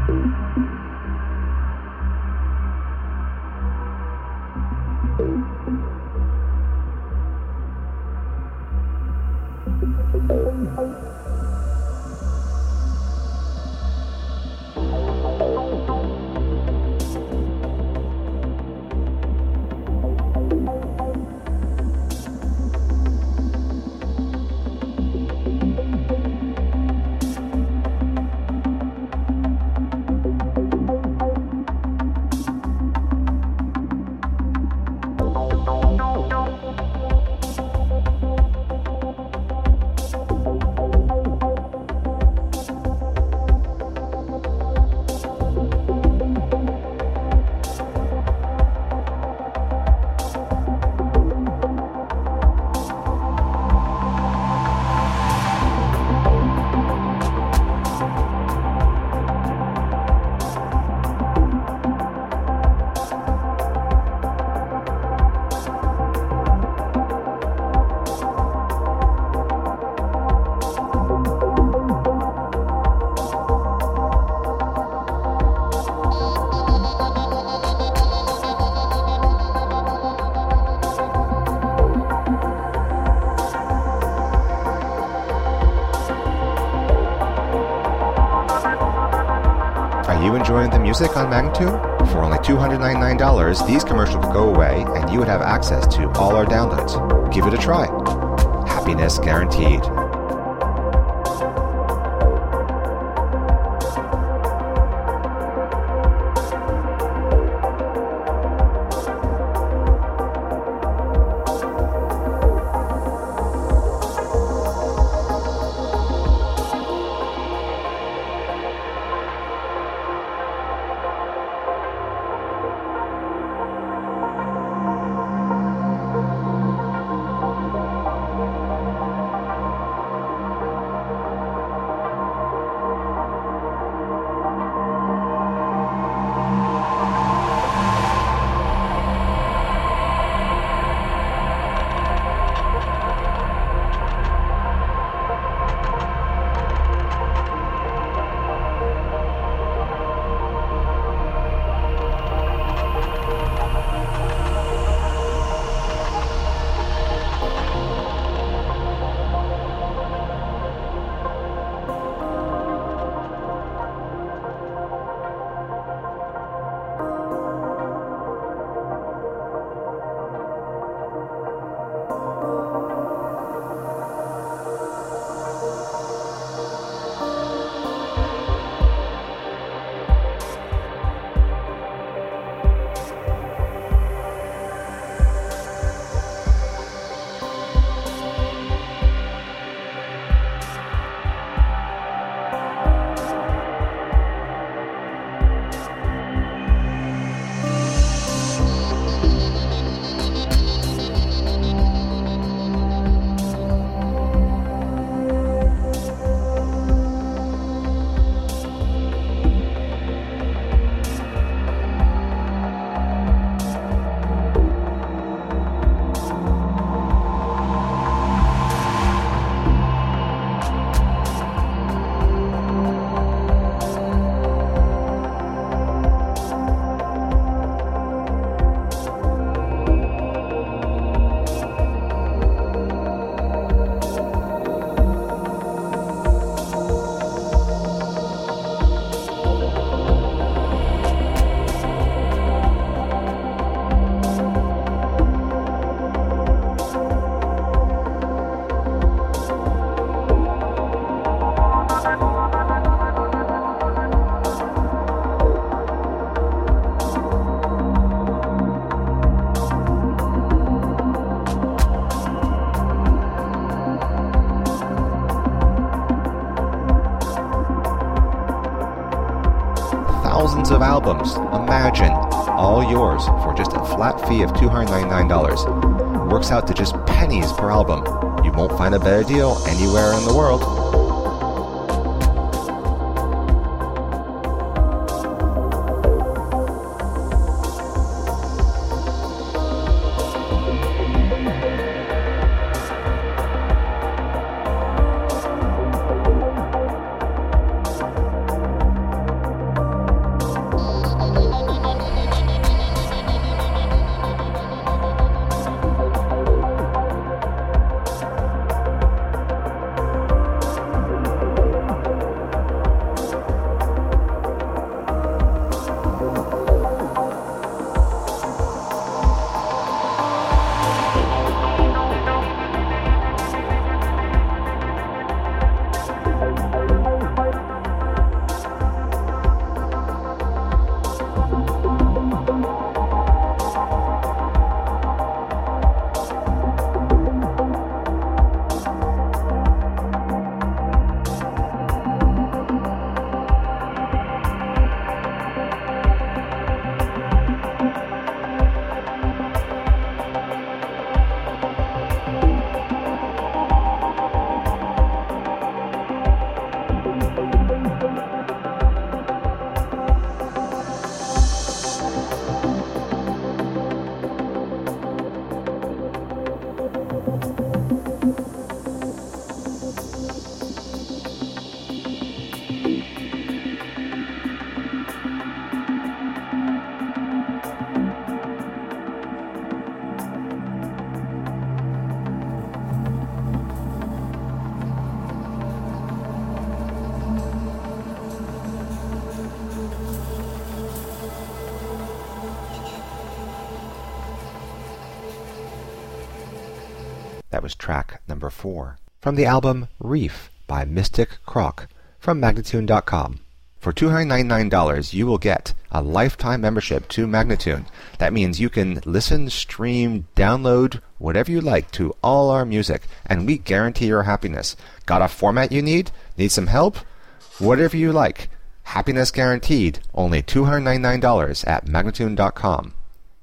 Are you enjoying the music on Magnitude? For only $299, these commercials would go away and you would have access to all our downloads. Give it a try. Happiness guaranteed. Thousands of albums, imagine, all yours for just a flat fee of $299. Works out to just pennies per album. You won't find a better deal anywhere in the world. That was track number 4. From the album Reef by Mystic Croc from Magnatune.com. For $299, you will get a lifetime membership to Magnatune. That means you can listen, stream, download, whatever you like to all our music, and we guarantee your happiness. Got a format you need? Need some help? Whatever you like. Happiness guaranteed. Only $299 at Magnatune.com.